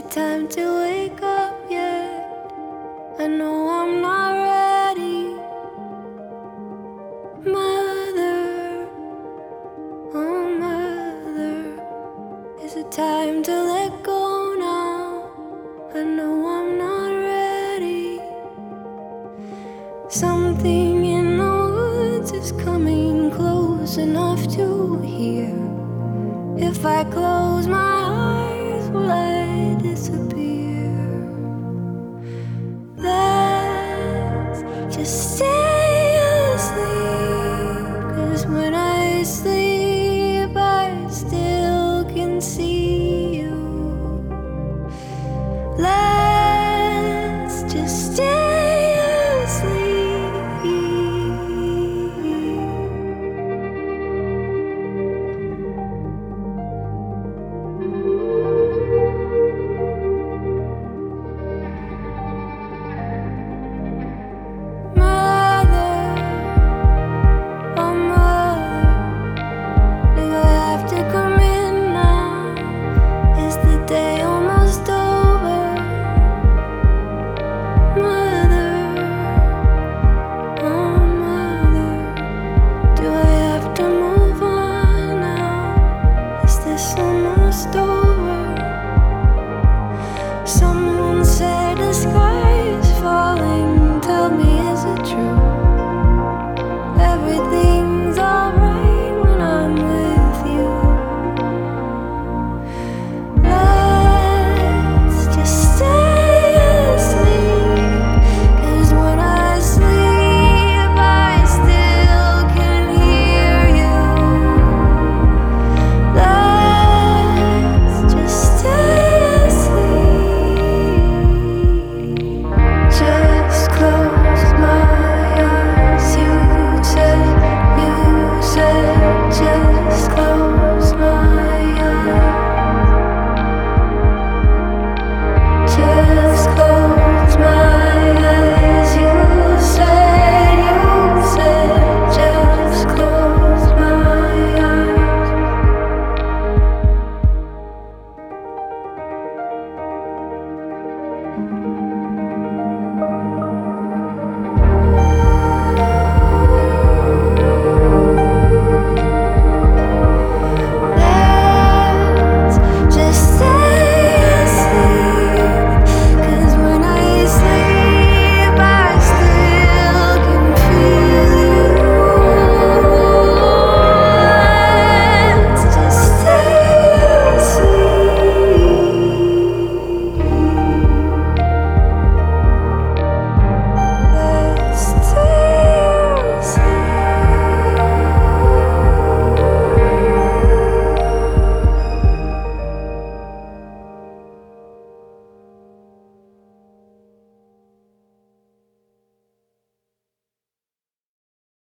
it time to wake up yet? I know I'm not ready. Mother, oh mother, is it time to let go now? I know I'm not ready. Something in the woods is coming close enough to hear. If I close my eyes, will I disappear? Let's just stay